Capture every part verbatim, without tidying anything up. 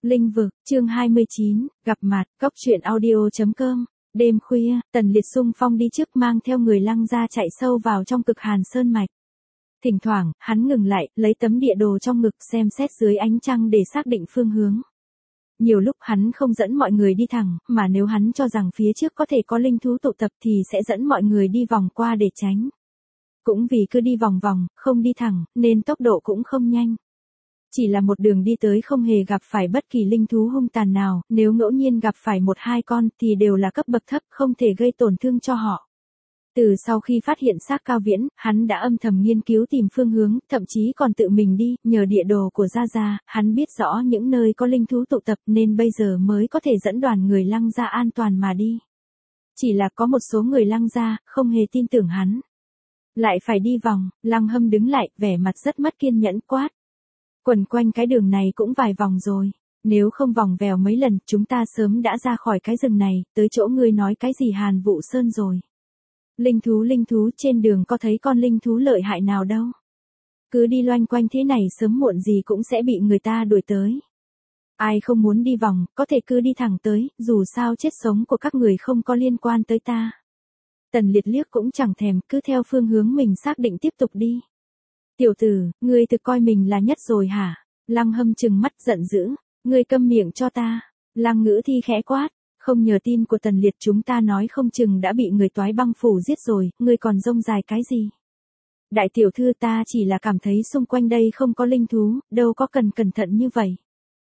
Linh vực, chương hai mươi chín, gặp mặt, cóc truyện audio.com. Đêm khuya, Tần Liệt xung phong đi trước mang theo người Lăng gia chạy sâu vào trong cực hàn sơn mạch. Thỉnh thoảng, hắn ngừng lại, lấy tấm địa đồ trong ngực xem xét dưới ánh trăng để xác định phương hướng. Nhiều lúc hắn không dẫn mọi người đi thẳng, mà nếu hắn cho rằng phía trước có thể có linh thú tụ tập thì sẽ dẫn mọi người đi vòng qua để tránh. Cũng vì cứ đi vòng vòng, không đi thẳng, nên tốc độ cũng không nhanh. Chỉ là một đường đi tới không hề gặp phải bất kỳ linh thú hung tàn nào, nếu ngẫu nhiên gặp phải một hai con thì đều là cấp bậc thấp, không thể gây tổn thương cho họ. Từ sau khi phát hiện xác Cao Viễn, hắn đã âm thầm nghiên cứu tìm phương hướng, thậm chí còn tự mình đi, nhờ địa đồ của Gia Gia, hắn biết rõ những nơi có linh thú tụ tập nên bây giờ mới có thể dẫn đoàn người Lăng gia an toàn mà đi. Chỉ là có một số người Lăng gia không hề tin tưởng hắn. Lại phải đi vòng, Lăng Hâm đứng lại, vẻ mặt rất mất kiên nhẫn quát. Quần quanh cái đường này cũng vài vòng rồi, nếu không vòng vèo mấy lần, chúng ta sớm đã ra khỏi cái rừng này, tới chỗ ngươi nói cái gì Hàn Vũ Sơn rồi. Linh thú linh thú trên đường có thấy con linh thú lợi hại nào đâu. Cứ đi loanh quanh thế này sớm muộn gì cũng sẽ bị người ta đuổi tới. Ai không muốn đi vòng, có thể cứ đi thẳng tới, dù sao chết sống của các người không có liên quan tới ta. Tần Liệt liếc cũng chẳng thèm, cứ theo phương hướng mình xác định tiếp tục đi. Tiểu tử, ngươi thực coi mình là nhất rồi hả? Lăng Hâm trừng mắt giận dữ, ngươi câm miệng cho ta. Lăng Ngữ Thi khẽ quát, không nhờ tin của Tần Liệt chúng ta nói không chừng đã bị người Toái Băng phủ giết rồi, ngươi còn rông dài cái gì? Đại tiểu thư ta chỉ là cảm thấy xung quanh đây không có linh thú, đâu có cần cẩn thận như vậy.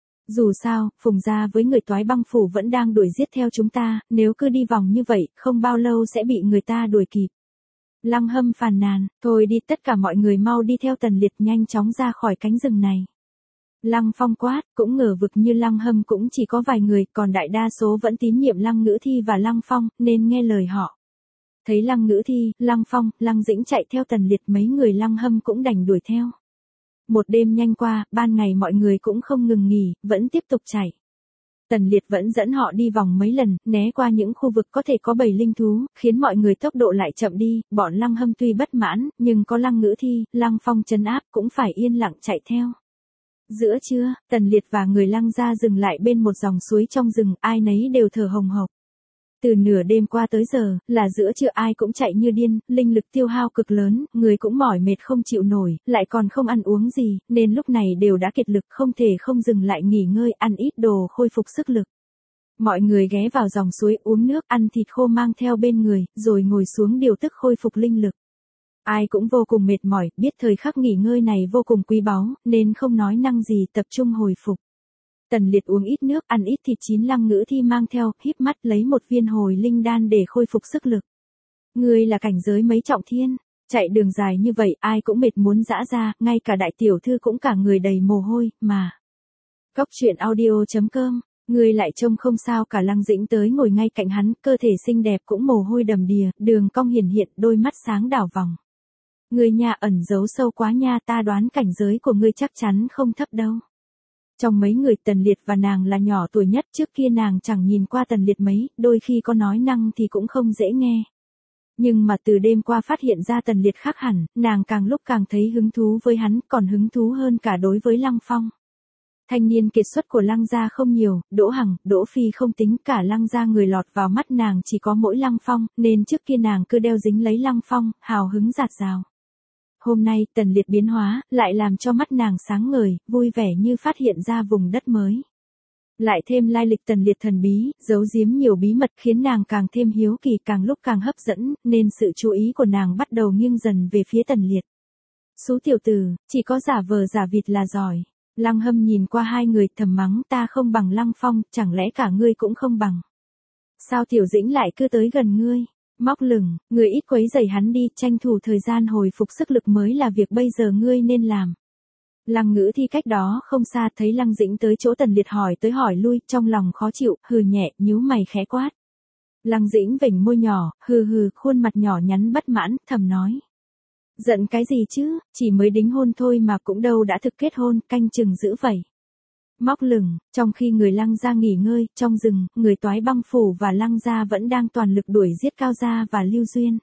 Dù sao, Phùng gia với người Toái Băng phủ vẫn đang đuổi giết theo chúng ta, nếu cứ đi vòng như vậy, không bao lâu sẽ bị người ta đuổi kịp. Lăng Hâm phàn nàn, thôi đi tất cả mọi người mau đi theo Tần Liệt nhanh chóng ra khỏi cánh rừng này. Lăng Phong quát, cũng ngờ vực như Lăng Hâm cũng chỉ có vài người, còn đại đa số vẫn tín nhiệm Lăng Ngữ Thi và Lăng Phong, nên nghe lời họ. Thấy Lăng Ngữ Thi, Lăng Phong, Lăng Dĩnh chạy theo Tần Liệt mấy người Lăng Hâm cũng đành đuổi theo. Một đêm nhanh qua, ban ngày mọi người cũng không ngừng nghỉ, vẫn tiếp tục chạy. Tần Liệt vẫn dẫn họ đi vòng mấy lần, né qua những khu vực có thể có bầy linh thú, khiến mọi người tốc độ lại chậm đi, bọn Lăng Hâm tuy bất mãn, nhưng có Lăng Ngữ Thi, Lăng Phong trấn áp cũng phải yên lặng chạy theo. Giữa trưa, Tần Liệt và người Lăng gia dừng lại bên một dòng suối trong rừng, ai nấy đều thở hồng hộc. Từ nửa đêm qua tới giờ, là giữa trưa ai cũng chạy như điên, linh lực tiêu hao cực lớn, người cũng mỏi mệt không chịu nổi, lại còn không ăn uống gì, nên lúc này đều đã kiệt lực không thể không dừng lại nghỉ ngơi, ăn ít đồ khôi phục sức lực. Mọi người ghé vào dòng suối uống nước, ăn thịt khô mang theo bên người, rồi ngồi xuống điều tức khôi phục linh lực. Ai cũng vô cùng mệt mỏi, biết thời khắc nghỉ ngơi này vô cùng quý báu, nên không nói năng gì tập trung hồi phục. Tần Liệt uống ít nước, ăn ít thịt chín, Lăng Ngữ Thi mang theo, híp mắt lấy một viên hồi linh đan để khôi phục sức lực. Ngươi là cảnh giới mấy trọng thiên, chạy đường dài như vậy ai cũng mệt muốn dã ra, ngay cả đại tiểu thư cũng cả người đầy mồ hôi, mà. Cóc truyện audio.com, ngươi lại trông không sao cả. Lăng Dĩnh tới ngồi ngay cạnh hắn, cơ thể xinh đẹp cũng mồ hôi đầm đìa, đường cong hiển hiện, đôi mắt sáng đảo vòng. Ngươi nha ẩn giấu sâu quá nha, ta đoán cảnh giới của ngươi chắc chắn không thấp đâu. Trong mấy người Tần Liệt và nàng là nhỏ tuổi nhất, trước kia nàng chẳng nhìn qua Tần Liệt mấy, đôi khi có nói năng thì cũng không dễ nghe. Nhưng mà từ đêm qua phát hiện ra Tần Liệt khác hẳn, nàng càng lúc càng thấy hứng thú với hắn, còn hứng thú hơn cả đối với Lăng Phong. Thanh niên kiệt xuất của Lăng gia không nhiều, Đỗ Hằng, Đỗ Phi không tính, cả Lăng gia người lọt vào mắt nàng chỉ có mỗi Lăng Phong, nên trước kia nàng cứ đeo dính lấy Lăng Phong, hào hứng dạt dào. Hôm nay, Tần Liệt biến hóa, lại làm cho mắt nàng sáng ngời, vui vẻ như phát hiện ra vùng đất mới. Lại thêm lai lịch Tần Liệt thần bí, giấu giếm nhiều bí mật khiến nàng càng thêm hiếu kỳ, càng lúc càng hấp dẫn, nên sự chú ý của nàng bắt đầu nghiêng dần về phía Tần Liệt. Xú tiểu tử, chỉ có giả vờ giả vịt là giỏi. Lăng Hâm nhìn qua hai người thầm mắng, ta không bằng Lăng Phong, chẳng lẽ cả ngươi cũng không bằng. Sao Tiểu Dĩnh lại cứ tới gần ngươi? Móc lửng, người ít quấy rầy hắn đi, tranh thủ thời gian hồi phục sức lực mới là việc bây giờ ngươi nên làm. Lăng Ngữ Thi cách đó không xa thấy Lăng Dĩnh tới chỗ Tần Liệt hỏi tới hỏi lui, trong lòng khó chịu, hừ nhẹ, nhíu mày khẽ quát. Lăng Dĩnh vểnh môi nhỏ, hừ hừ, khuôn mặt nhỏ nhắn bất mãn, thầm nói. Giận cái gì chứ, chỉ mới đính hôn thôi mà cũng đâu đã thực kết hôn, canh chừng dữ vậy. Móc lửng, trong khi người Lăng gia nghỉ ngơi, trong rừng, người Toái Băng phủ và Lăng gia vẫn đang toàn lực đuổi giết Cao gia và Lưu Duyên.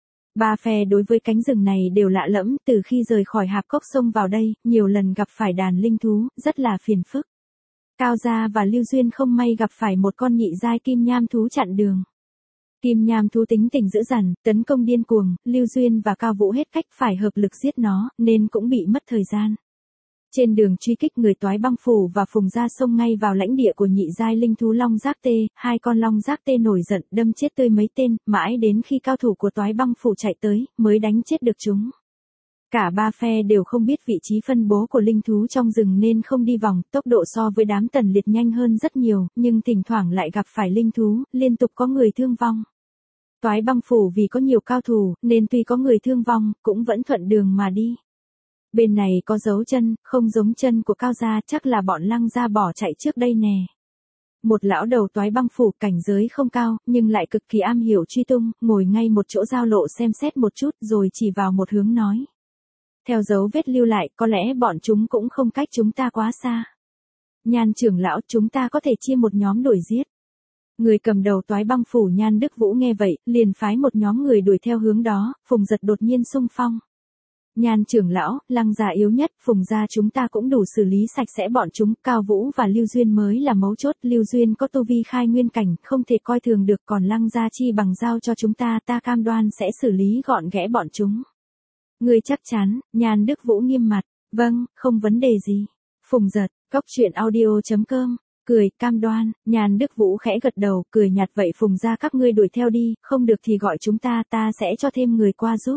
Ba phe đối với cánh rừng này đều lạ lẫm, từ khi rời khỏi hạp cốc sông vào đây, nhiều lần gặp phải đàn linh thú, rất là phiền phức. Cao Gia và Lưu Duyên không may gặp phải một con nhị giai kim nham thú chặn đường. Kim nham thú tính tình dữ dằn, tấn công điên cuồng, Lưu Duyên và Cao Vũ hết cách phải hợp lực giết nó, nên cũng bị mất thời gian. Trên đường truy kích, người Toái Băng Phủ và Phùng Gia xông ngay vào lãnh địa của nhị giai linh thú Long Giác Tê, hai con Long Giác Tê nổi giận đâm chết tươi mấy tên, mãi đến khi cao thủ của Toái Băng Phủ chạy tới, mới đánh chết được chúng. Cả ba phe đều không biết vị trí phân bố của linh thú trong rừng nên không đi vòng, tốc độ so với đám Tần Liệt nhanh hơn rất nhiều, nhưng thỉnh thoảng lại gặp phải linh thú, liên tục có người thương vong. Toái Băng Phủ vì có nhiều cao thủ, nên tuy có người thương vong, cũng vẫn thuận đường mà đi. Bên này có dấu chân, không giống chân của Cao Gia, chắc là bọn Lăng Gia bỏ chạy trước đây nè. Một lão đầu Toái Băng Phủ cảnh giới không cao, nhưng lại cực kỳ am hiểu truy tung, ngồi ngay một chỗ giao lộ xem xét một chút rồi chỉ vào một hướng nói. Theo dấu vết lưu lại, có lẽ bọn chúng cũng không cách chúng ta quá xa. Nhan trưởng lão, chúng ta có thể chia một nhóm đuổi giết. Người cầm đầu Toái Băng Phủ Nhan Đức Vũ nghe vậy, liền phái một nhóm người đuổi theo hướng đó, Phùng Giật đột nhiên xung phong. Nhan trưởng lão, Lăng Gia yếu nhất, Phùng Gia chúng ta cũng đủ xử lý sạch sẽ bọn chúng, Cao Vũ và Lưu Duyên mới là mấu chốt, Lưu Duyên có tu vi khai nguyên cảnh, không thể coi thường được, còn Lăng Gia chi bằng giao cho chúng ta, ta cam đoan sẽ xử lý gọn ghẽ bọn chúng. Người chắc chắn, Nhan Đức Vũ nghiêm mặt, vâng, không vấn đề gì. Phùng Giật, cốc truyện audio chấm com, cười, cam đoan, Nhan Đức Vũ khẽ gật đầu, cười nhạt vậy Phùng Gia các ngươi đuổi theo đi, không được thì gọi chúng ta, ta sẽ cho thêm người qua giúp.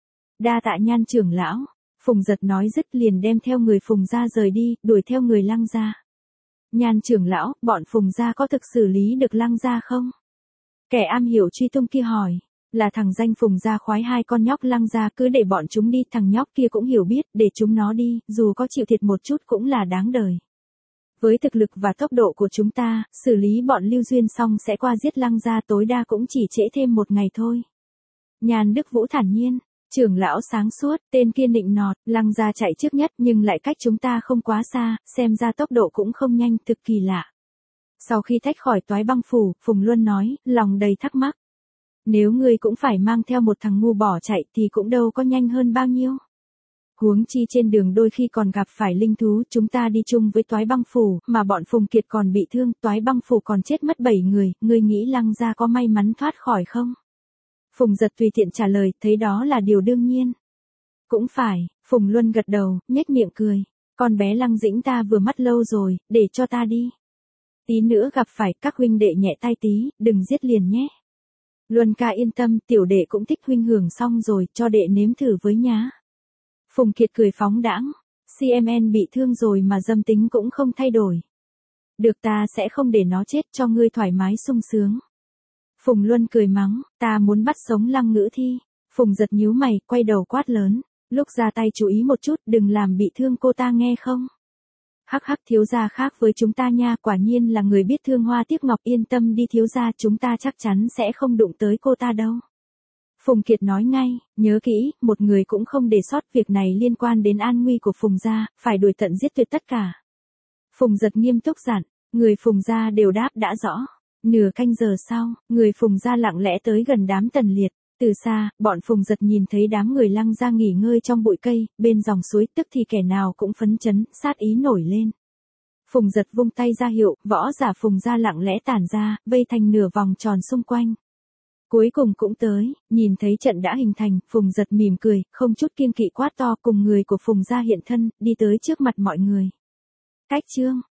Đa tạ Nhan trưởng lão, Phùng Giật nói dứt liền đem theo người Phùng Gia rời đi, đuổi theo người Lăng Gia. Nhan trưởng lão, bọn Phùng Gia có thực xử lý được Lăng Gia không? Kẻ am hiểu truy tung kia hỏi. Là thằng danh Phùng Gia khoái hai con nhóc Lăng Gia, cứ để bọn chúng đi, thằng nhóc kia cũng hiểu biết, để chúng nó đi, dù có chịu thiệt một chút cũng là đáng đời. Với thực lực và tốc độ của chúng ta, xử lý bọn Lưu Duyên xong sẽ qua giết Lăng Gia, tối đa cũng chỉ trễ thêm một ngày thôi. Nhan Đức Vũ thản nhiên, trưởng lão sáng suốt, tên kia nịnh nọt, Lăng Gia chạy trước nhất nhưng lại cách chúng ta không quá xa, xem ra tốc độ cũng không nhanh, thực kỳ lạ. Sau khi tách khỏi Toái Băng Phủ, Phùng Luân nói, lòng đầy thắc mắc. Nếu ngươi cũng phải mang theo một thằng ngu bỏ chạy thì cũng đâu có nhanh hơn bao nhiêu. Huống chi trên đường đôi khi còn gặp phải linh thú, chúng ta đi chung với Toái Băng Phủ, mà bọn Phùng Kiệt còn bị thương, Toái Băng Phủ còn chết mất bảy người, ngươi nghĩ Lăng Gia có may mắn thoát khỏi không? Phùng Giật tùy tiện trả lời, thấy đó là điều đương nhiên. Cũng phải, Phùng Luân gật đầu, nhếch miệng cười. Con bé Lăng Dĩnh ta vừa mất lâu rồi, để cho ta đi. Tí nữa gặp phải các huynh đệ nhẹ tay tí, đừng giết liền nhé. Luân ca yên tâm, tiểu đệ cũng thích huynh hưởng xong rồi, cho đệ nếm thử với nhá. Phùng Kiệt cười phóng đãng, xê em en bị thương rồi mà dâm tính cũng không thay đổi. Được, ta sẽ không để nó chết, cho ngươi thoải mái sung sướng. Phùng Luân cười mắng, ta muốn bắt sống Lăng Ngữ Thi. Phùng Giật nhíu mày, quay đầu quát lớn, lúc ra tay chú ý một chút, đừng làm bị thương cô ta nghe không? Hắc hắc, thiếu gia khác với chúng ta nha, quả nhiên là người biết thương hoa tiếc ngọc, yên tâm đi thiếu gia, chúng ta chắc chắn sẽ không đụng tới cô ta đâu. Phùng Kiệt nói ngay, nhớ kỹ, một người cũng không để sót, việc này liên quan đến an nguy của Phùng gia, phải đuổi tận giết tuyệt tất cả. Phùng Giật nghiêm túc dặn, người Phùng gia đều đáp đã rõ. Nửa canh giờ sau, người Phùng gia lặng lẽ tới gần đám Tần Liệt. Từ xa, bọn Phùng Giật nhìn thấy đám người Lăng Gia nghỉ ngơi trong bụi cây, bên dòng suối, tức thì kẻ nào cũng phấn chấn, sát ý nổi lên. Phùng Giật vung tay ra hiệu, võ giả Phùng gia lặng lẽ tản ra, vây thành nửa vòng tròn xung quanh. Cuối cùng cũng tới, nhìn thấy trận đã hình thành, Phùng Giật mỉm cười, không chút kiêng kỵ quát to, cùng người của Phùng gia hiện thân, đi tới trước mặt mọi người. Cách chương